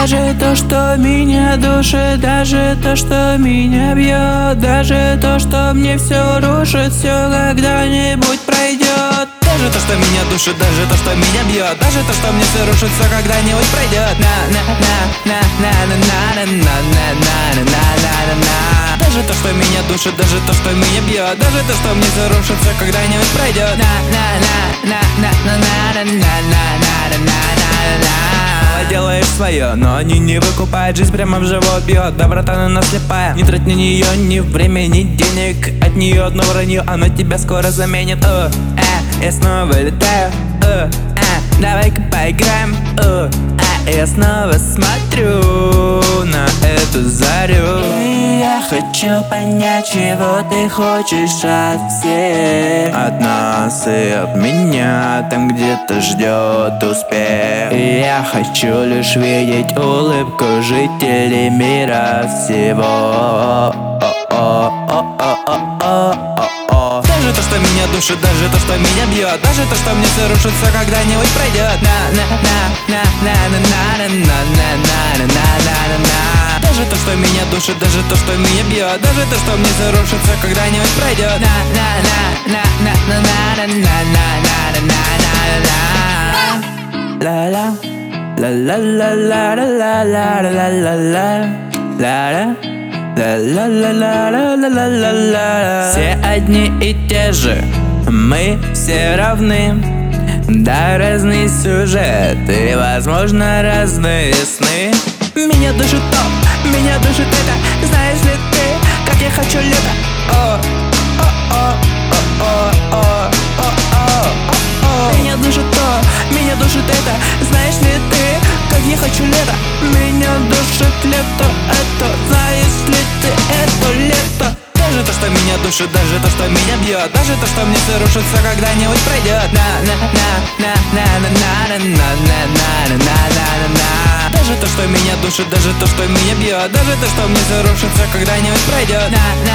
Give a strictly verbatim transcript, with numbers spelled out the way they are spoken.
Даже то, что меня душит, даже то, что меня бьет, даже то, что мне все рушит, все когда-нибудь пройдет. Даже то, что меня душит, даже то, что меня бьет, даже то, что мне все рушит, все когда-нибудь пройдет. На на на на на на на на на на на на на. Даже то, что меня душит, даже то, что меня бьет, даже то, что мне все рушит, все когда-нибудь пройдет. На на на на на на на на на на на на. Делаешь свое, но они не выкупают, жизнь прямо в живот бьет. Доброта она слепая, не трать на нее ни время, ни денег. От нее одно вранье, она тебя скоро заменит. О, э, я снова летаю. О, э, давай-ка поиграем. О, э, я снова смотрю на эту зарю. Я хочу понять, чего ты хочешь от всех, от нас и от меня, там где-то ждет успех. Я хочу лишь видеть улыбку жителей мира всего. Даже то, что меня душит, даже то, что меня бьет, даже то, что мне все рушит, все когда-нибудь пройдет. На на на на на на на на на на на на на. Даже то, что меня душит, даже то, что меня бьет, даже то, что мне все рушит, все когда-нибудь пройдет. На на на на на на на на на на на на. Ла ла ла ла ла ла ла ла ла ла ла ла. Ла-ла-ла-ла-ла-ла-ла-ла. Все одни и те же, мы все равны. Да, разные сюжеты, возможно, разные сны. Меня душит то, меня душит это. Знаешь ли ты, как я хочу лето? О, о, о, о, о, о, о, о. Меня душит то, меня душит это. Знаешь ли ты, как я хочу лето? Меня душит лето, это. Знаешь ли ты это лето? Даже то, что меня душит, даже то, что меня бьет, даже то, что мне все рушит, все когда-нибудь пройдет. На на на на на на на на на на на на на. Даже то, что меня душит, даже то, что меня бьет, даже то, что мне все рушит, все когда-нибудь пройдет. На